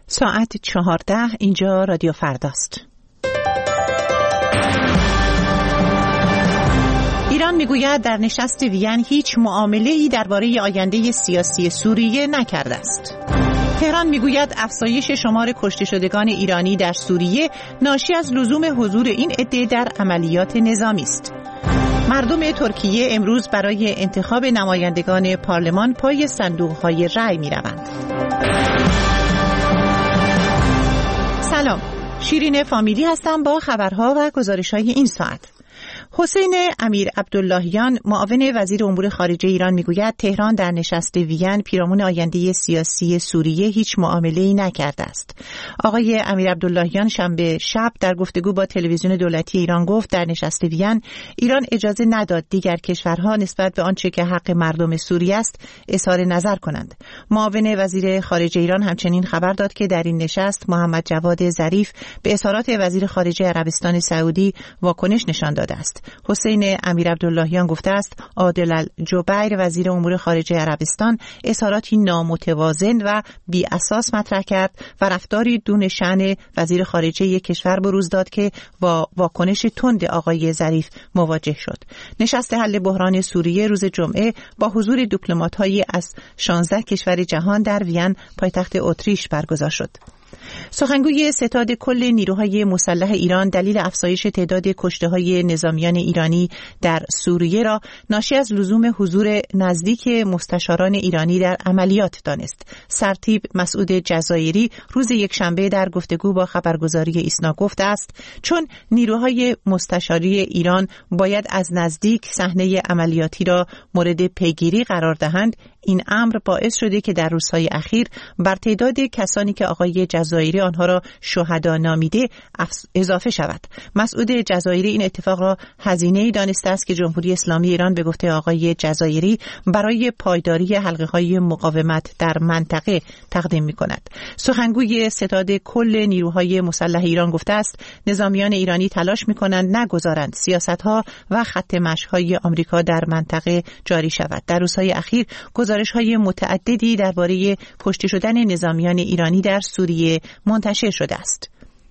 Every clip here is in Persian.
ساعت 14. اینجا رادیو فرداست. ایران میگوید در نشست وین هیچ معامله‌ای درباره آینده سیاسی سوریه نکرده است. تهران میگوید افزایش شمار کشته شدگان ایرانی در سوریه ناشی از لزوم حضور این عده در عملیات نظامی است. مردم ترکیه امروز برای انتخاب نمایندگان پارلمان پای صندوق‌های رای می‌روند. سلام، شیرین فامیلی هستم با خبرها و گزارش‌های این ساعت. حسین امیر عبداللهیان معاون وزیر امور خارجه ایران میگوید تهران در نشست وین پیرامون آینده سیاسی سوریه هیچ معامله‌ای نکرده است. آقای امیر عبداللهیان شنبه شب در گفتگو با تلویزیون دولتی ایران گفت در نشست وین ایران اجازه نداد دیگر کشورها نسبت به آنچه که حق مردم سوریه است اظهار نظر کنند. معاون وزیر خارجه ایران همچنین خبر داد که در این نشست محمد جواد ظریف به اظهارات وزیر خارجه عربستان سعودی واکنش نشان داده است. حسین امیر عبداللهیان گفته است عادل الجبیر وزیر امور خارجه عربستان اظهاراتی نامتوازن و بی اساس مطرح کرد و رفتاری دون شأن وزیر خارجه یک کشور بروز داد که با واکنش تند آقای ظریف مواجه شد. نشست حل بحران سوریه روز جمعه با حضور دیپلمات‌های از 16 کشور جهان در وین پایتخت اتریش برگزار شد. سخنگوی ستاد کل نیروهای مسلح ایران دلیل افزایش تعداد کشته‌های نظامیان ایرانی در سوریه را ناشی از لزوم حضور نزدیک مستشاران ایرانی در عملیات دانست. سرتیپ مسعود جزایری روز یکشنبه در گفتگو با خبرگزاری ایسنا گفته است چون نیروهای مستشاری ایران باید از نزدیک صحنه عملیاتی را مورد پیگیری قرار دهند، این امر باعث شده که در روزهای اخیر بر تعداد کسانی که آقای جزایری آنها را شهدا نامیده اضافه شود. مسعود جزایری این اتفاق را هزینه‌ای دانسته است که جمهوری اسلامی ایران به گفته آقای جزایری برای پایداری حلقه‌های مقاومت در منطقه تقدیم می‌کند. سخنگوی ستاد کل نیروهای مسلح ایران گفته است نظامیان ایرانی تلاش می‌کنند نگذارند سیاست‌ها و خط مشی‌های آمریکا در منطقه جاری شود. در روزهای اخیر گزارش‌های متعددی درباره کشته شدن نظامیان ایرانی در سوریه منتشر شده است.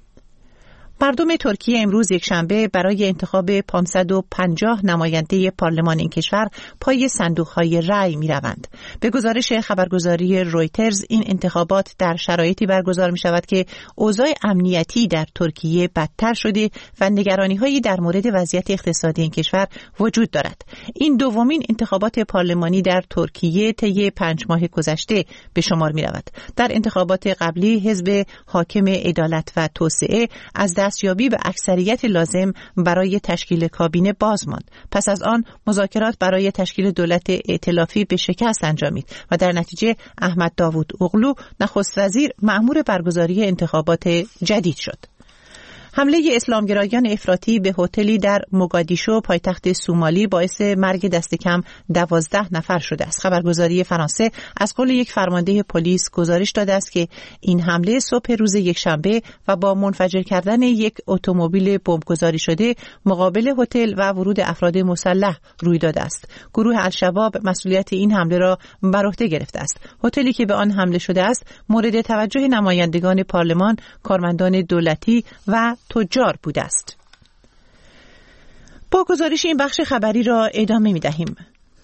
مردم ترکیه امروز یکشنبه برای انتخاب 550 نماینده پارلمان این کشور پای صندوق‌های رای می‌روند. به گزارش خبرگزاری رویترز این انتخابات در شرایطی برگزار می‌شود که اوضاع امنیتی در ترکیه بدتر شده و نگرانی‌هایی در مورد وضعیت اقتصادی این کشور وجود دارد. این دومین انتخابات پارلمانی در ترکیه طی 5 ماه گذشته به شمار می‌رود. در انتخابات قبلی حزب حاکم عدالت و توسعه از دستیابی به اکثریت لازم برای تشکیل کابینه باز ماند. پس از آن مذاکرات برای تشکیل دولت ائتلافی به شکست انجامید و در نتیجه احمد داوود اوغلو نخست وزیر مأمور برگزاری انتخابات جدید شد. حمله اسلامگرایان افراطی به هتلی در موگادیشو پایتخت سومالی باعث مرگ دست کم 12 نفر شده است. خبرگزاری فرانسه از قول یک فرمانده پلیس گزارش داده است که این حمله صبح روز یکشنبه و با منفجر کردن یک اتومبیل بمبگذاری شده مقابل هتل و ورود افراد مسلح روی داده است. گروه الشباب مسئولیت این حمله را بر عهده گرفته است. هتلی که به آن حمله شده است مورد توجه نمایندگان پارلمان، کارمندان دولتی و تجار بوده است. با گزارش این بخش خبری را ادامه می دهیم.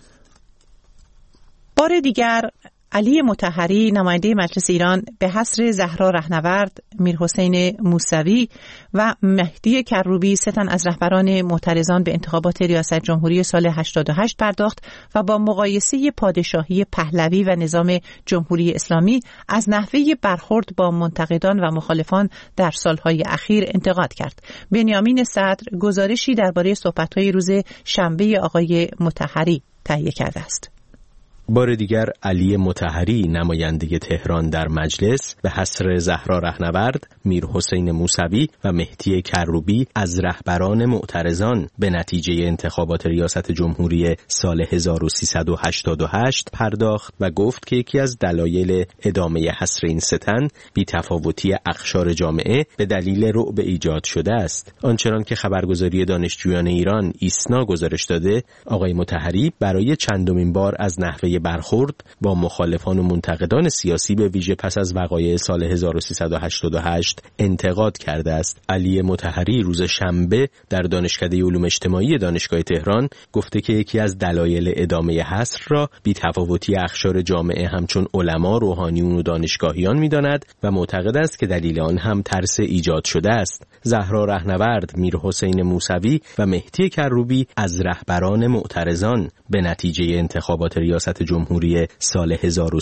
بار دیگر علی مطهری نماینده مجلس ایران به حصر زهرا رهنورد، میرحسین موسوی و مهدی کروبی 3 تن از رهبران معترضان به انتخابات ریاست جمهوری سال 88 پرداخت و با مقایسه پادشاهی پهلوی و نظام جمهوری اسلامی از نحوه برخورد با منتقدان و مخالفان در سالهای اخیر انتقاد کرد. بنیامین صدر گزارشی درباره صحبت‌های روز شنبه آقای مطهری تهیه کرده است. بار دیگر علی مطهری نماینده تهران در مجلس به حصر زهرا رهنورد، میرحسین موسوی و مهدی کروبی از رهبران معترضان به نتیجه انتخابات ریاست جمهوری سال 1388 پرداخت و گفت که یکی از دلایل ادامه حصر این 3 تن بی‌تفاوتی اقشار جامعه به دلیل رعب ایجاد شده است. آنچنان که خبرگزاری دانشجویان ایران ایسنا گزارش داده، آقای مطهری برای چندمین بار از نحوه برخورد با مخالفان و منتقدان سیاسی به ویژه پس از وقایع سال 1388 انتقاد کرده است. علی مطهری روز شنبه در دانشکده علوم اجتماعی دانشگاه تهران گفته که یکی از دلایل ادامه حصر را بی‌تفاوتی اقشار جامعه همچون علما، روحانیون و دانشگاهیان می‌داند و معتقد است که دلیل آن هم ترس ایجاد شده است. زهرا رهنورد، میرحسین موسوی و مهدی کروبی از رهبران معترضان به نتیجه انتخابات ریاست جمهوری سال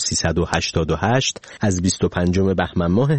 1388 از 25 بهمن ماه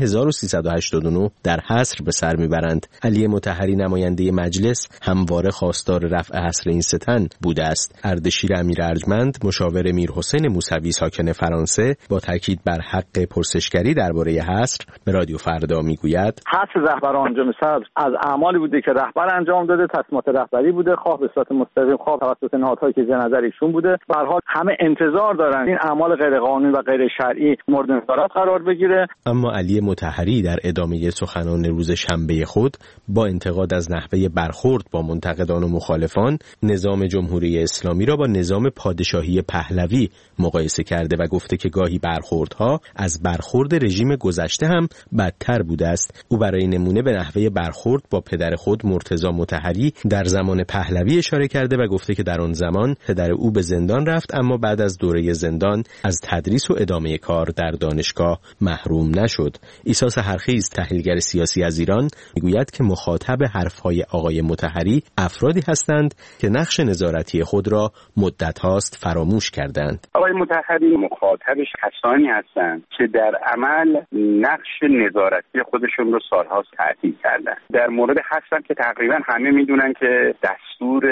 1389 در حصر به سر میبرند. علی مطهری نماینده مجلس همواره خواستار رفع حصر این ستن بوده است. اردشیر امیر ارجمند، مشاور میرحسین موسوی ساکن فرانسه، با تاکید بر حق پرسشگری درباره حصر به رادیو فردا میگوید: حصر رهبران انجام صدر از اعمالی بوده که رهبر انجام داده، تصمیمات رهبری بوده، خواه به صورت مستقیم خواه توسط نهادهایی که زیر نظر ایشون بوده. به هر حال همه انتظار دارن این اعمال غیر قانونی و غیر شرعی مورد نظارت قرار بگیره. اما علی مطهری در ادامه سخنان روز شنبه خود با انتقاد از نحوه برخورد با منتقدان و مخالفان، نظام جمهوری اسلامی را با نظام پادشاهی پهلوی مقایسه کرده و گفته که گاهی برخوردها از برخورد رژیم گذشته هم بدتر بوده است. او برای نمونه به نحوه برخورد با پدر خود مرتضی مطهری در زمان پهلوی اشاره کرده و گفته که در آن زمان پدر او به زندان رفت اما بعد از دوره زندان از تدریس و ادامه کار در دانشگاه محروم نشد. عیسی سحرخیز، تحلیلگر سیاسی از ایران، میگوید که مخاطب حرفهای آقای مطهری افرادی هستند که نقش نظارتی خود را مدت هاست فراموش کردند. آقای مطهری مخاطبش کسانی هستند که در عمل نقش نظارتی خودشون رو سالها تعطیل کردن. در مورد حسن که تقریبا همه میدونن که دستور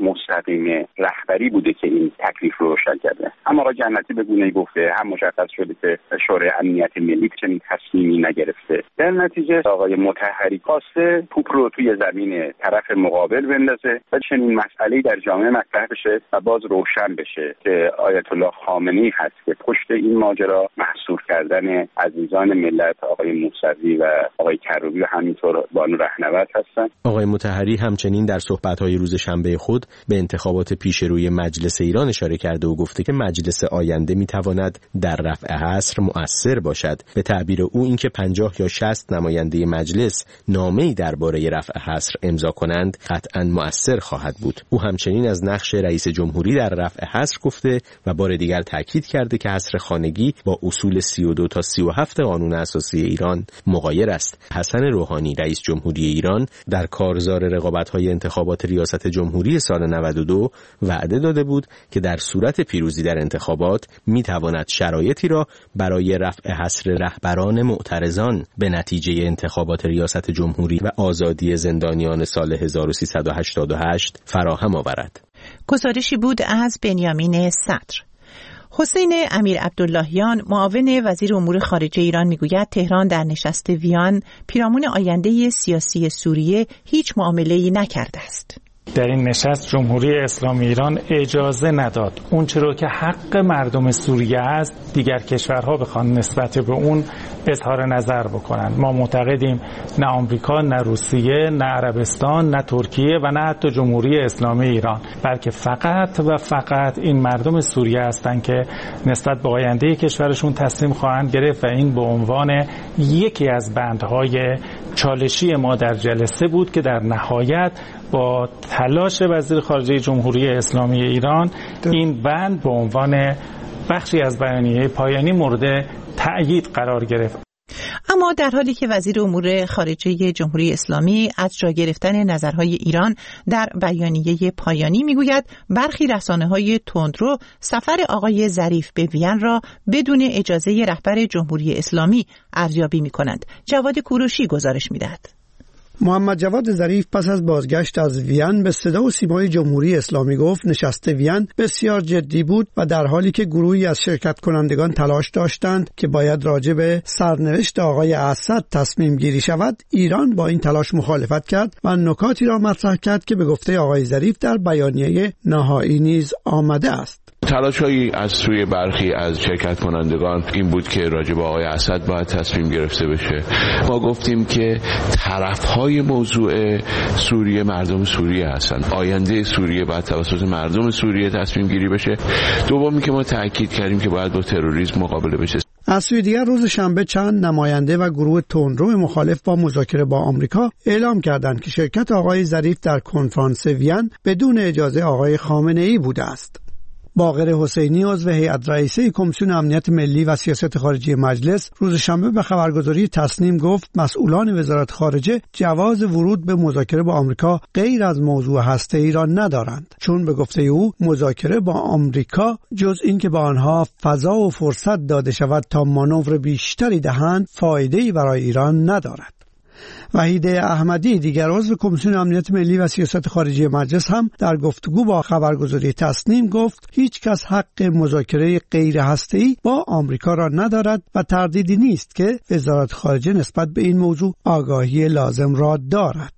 مستقیم رهبری بوده که این تکلیف رو روشن کرده. اما آقای جنتی به گونه‌ای گفته، هم مشخص شده که شورای امنیت ملی چنین تصمیمی نگرفته. در نتیجه آقای مطهری خواسته توپ رو توی زمین طرف مقابل بندازه و چنین مسئله‌ای در جامعه مطرح بشه و باز روشن بشه که آیت الله خامنه‌ای هست که پشت این ماجرا محصور کردن عزیزان ملت آقای موسوی و آقای کروبی و همینطور بانو رهنورد هستند. آقای مطهری همچنین در صحبت‌های روز شنبه خود به انتخابات پیشروی مجلس ایران اشاره کرده و گفته که مجلس آینده می‌تواند در رفع حصر مؤثر باشد. به تعبیر او اینکه 50 یا 60 نماینده مجلس نامه‌ای درباره رفع حصر امضا کنند قطعاً مؤثر خواهد بود. او همچنین از نقش رئیس جمهوری در رفع حصر گفته و بار دیگر تاکید کرده که حصر خانگی با اصول 32 تا 37 قانون اساسی ایران مغایر است. حسن روحانی، رئیس جمهوری ایران، در کارزار رقابت‌های انتخابات ریاست جمهوری سال 92 وعده داده بود که در صورت پیروزی در انتخابات می‌تواند شرایطی را برای رفع حصر رهبران معترضان به نتیجه انتخابات ریاست جمهوری و آزادی زندانیان سال 1388 فراهم آورد. گزارشی بود از بنیامین صدر. حسین امیر عبداللهیان، معاون وزیر امور خارجه ایران، میگوید تهران در نشست ویان پیرامون آینده سیاسی سوریه هیچ معامله‌ای نکرده است. در این نشست جمهوری اسلامی ایران اجازه نداد اون چرا که حق مردم سوریه است دیگر کشورها بخوان نسبت به اون اظهار نظر بکنن. ما معتقدیم نه آمریکا، نه روسیه، نه عربستان، نه ترکیه و نه حتی جمهوری اسلامی ایران، بلکه فقط و فقط این مردم سوریه هستند که نسبت به آینده کشورشون تصمیم خواهند گرفت و این به عنوان یکی از بندهای چالشی ما در جلسه بود که در نهایت با تلاش وزیر خارجه جمهوری اسلامی ایران این بند به عنوان بخشی از بیانیه پایانی مورد تأیید قرار گرفت. اما در حالی که وزیر امور خارجه جمهوری اسلامی از جا گرفتن نظرهای ایران در بیانیه پایانی میگوید برخی رسانه‌های تندرو سفر آقای ظریف به وین را بدون اجازه رهبر جمهوری اسلامی ارزیابی می‌کنند. جواد کوروشی گزارش می‌دهد. محمد جواد ظریف پس از بازگشت از وین به صدا و سیمای جمهوری اسلامی گفت نشست وین بسیار جدی بود و در حالی که گروهی از شرکت کنندگان تلاش داشتند که باید راجع به سرنوشت آقای اسد تصمیم گیری شود، ایران با این تلاش مخالفت کرد و نکاتی را مطرح کرد که به گفته آقای ظریف در بیانیه نهایی نیز آمده است. تلاش‌هایی از سوی برخی از شرکت کنندگان این بود که راجع به آقای اسد باید تصمیم گرفته بشه. ما گفتیم که طرف‌های موضوع سوریه مردم سوریه هستند. آینده سوریه باید توسط مردم سوریه تصمیم گیری بشه. دومی که ما تاکید کردیم که باید با تروریسم مقابله بشه. از سوی دیگر روز شنبه چند نماینده و گروه تندرو مخالف با مذاکره با آمریکا اعلام کردند که شرکت آقای ظریف در کنفرانس وین بدون اجازه آقای خامنه‌ای بوده است. باقر حسینی عضو هیئت رئیسه کمیسیون امنیت ملی و سیاست خارجی مجلس روز شنبه به خبرگزاری تصنیم گفت مسئولان وزارت خارجه جواز ورود به مذاکره با آمریکا غیر از موضوع هسته‌ای را ندارند، چون به گفته او مذاکره با آمریکا جز اینکه به آنها فضا و فرصت داده شود تا مانور بیشتری دهند فایده‌ای برای ایران ندارد. وحید احمدی دیگر عضو کمیسیون امنیت ملی و سیاست خارجی مجلس هم در گفتگو با خبرگزاری تصنیم گفت هیچ کس حق مذاکره غیر هسته‌ای با آمریکا را ندارد و تردیدی نیست که وزارت خارجه نسبت به این موضوع آگاهی لازم را دارد.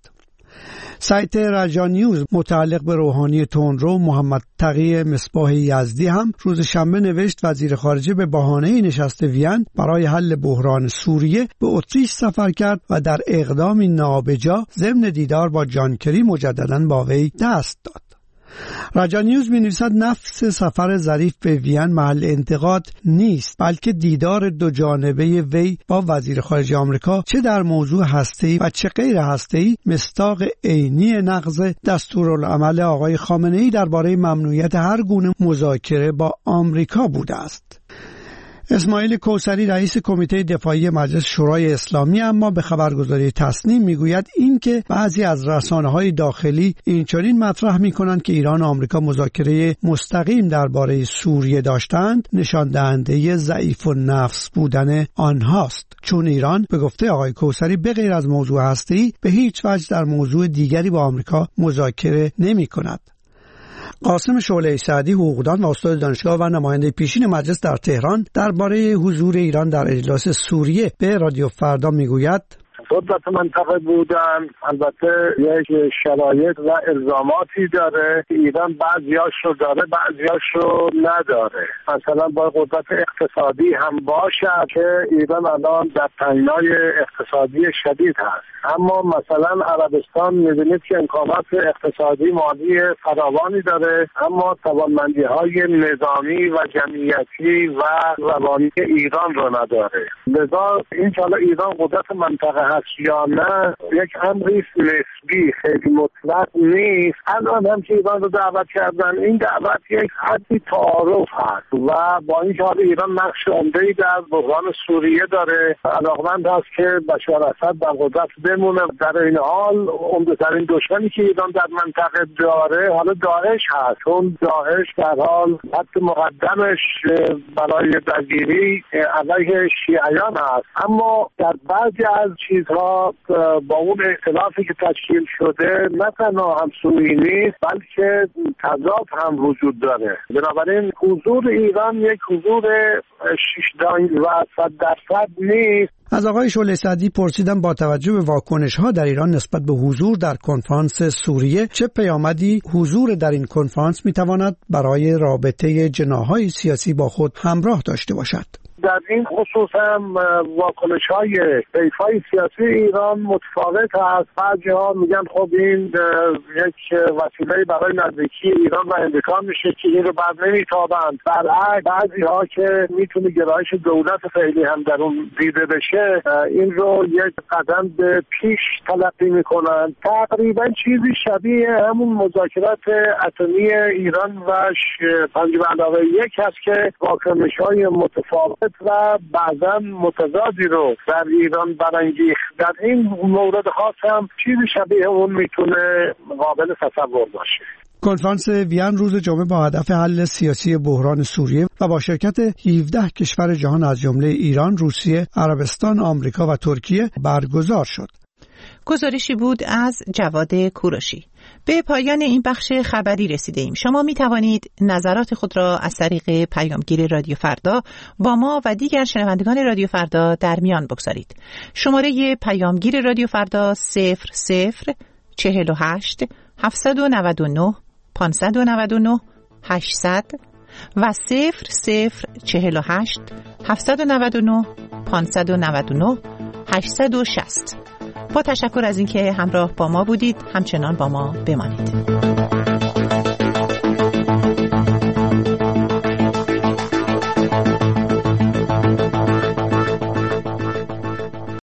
سایت رجا نیوز متعلق به روحانی تندرو محمد تقی مصباح یزدی هم روز شنبه نوشت وزیر خارجه به بهانه نشست وین برای حل بحران سوریه به اتریش سفر کرد و در اقدامی نابجا ضمن دیدار با جان کری مجدداً با وی دست داد. رجا نیوز می‌نویسد نفس سفر ظریف به وین محل انتقاد نیست، بلکه دیدار دو جانبه وی با وزیر خارجه آمریکا چه در موضوع هسته‌ای و چه غیر هسته‌ای مصداق عینی نقض دستورالعمل آقای خامنه‌ای درباره ممنوعیت هر گونه مذاکره با آمریکا بوده است. اسماعیل کوثری رئیس کمیته دفاعی مجلس شورای اسلامی اما به خبرگزاری تصنیم میگوید این که بعضی از رسانه‌های داخلی اینچنین مطرح می‌کنند که ایران و آمریکا مذاکره مستقیم درباره سوریه داشتند نشان دهنده ضعیف النفس بودن آنهاست، چون ایران به گفته آقای کوثری به غیر از موضوع هسته‌ای به هیچ وجه در موضوع دیگری با آمریکا مذاکره نمی‌کند. قاسم شعله سعدی حقوقدان و استاد دانشگاه و نماینده پیشین مجلس در تهران درباره حضور ایران در اجلاس سوریه به رادیو فردا میگوید قدرت منطقه بودن البته یک شرایط و الزاماتی داره که ایران بعضیاش رو داره بعضیاش رو نداره. مثلا با قدرت اقتصادی هم باشه که ایران الان در تنگنای اقتصادی شدید هست، اما مثلا عربستان می‌بینید که امکانات اقتصادی مالی فراوانی داره اما توانمندی‌های نظامی و جمعیتی و روانی ایران رو نداره. لذا این که ایران قدرت منطقه هست یا نه یک امری نسبی خیلی مطلق نیست. الان هم که ایران رو دعوت کردن این دعوت یک حدی تعارف هست و با این که ایران نقش عمده‌ای در بحران سوریه داره، علاقمند هست که بشار اسد در قدرت بمونه. در این حال عمده‌ترین دشمنی که ایران در منطقه داره حالا داعش هست، چون داعش در حال خط مقدمش برای درگیری علیه شیعیان هست، اما در بعضی از چیزها با اون اختلافی که تشکیل شده نه تنها همسویی نیست بلکه تضاد هم وجود داره. بنابراین حضور ایران یک حضور 6 و 100% نیست. از آقای شعله سعدی پرسیدم با توجه به واکنش‌ها در ایران نسبت به حضور در کنفرانس سوریه چه پیامدی حضور در این کنفرانس می‌تواند برای رابطه جناح‌های سیاسی با خود همراه داشته باشد. در این خصوص هم واکنش‌های حزب‌های سیاسی ایران متفاوت هست. بعضی‌ها میگن خب این یک وسیله برای نزدیکی ایران و امریکا میشه که این رو بر نمیتابند. برعکس بعضی‌ها که میتونه گرایش دولت فعلی هم در اون دیده بشه این رو یک قدم به پیش تلقی میکنن. تقریبا چیزی شبیه همون مذاکرات اتمی ایران و 5+1 هست که واکنش‌های متفاوت و بعضا متضادی رو در ایران برانگیخت. در این مورد خاص هم چیزی شبیه اون میتونه قابل تصور باشه. کنفرانس وین روز جمعه با هدف حل سیاسی بحران سوریه و با شرکت 17 کشور جهان از جمله ایران، روسیه، عربستان، آمریکا و ترکیه برگزار شد. گزارشی بود از جواد کوروشی. به پایان این بخش خبری رسیده ایم. شما می توانید نظرات خود را از طریق پیامگیر رادیو فردا با ما و دیگر شنوندگان رادیو فردا در میان بگذارید. شماره پیامگیر رادیو فردا 0048 799 599 800 و 0048 799 599 860. با تشکر از اینکه همراه با ما بودید، همچنان با ما بمانید.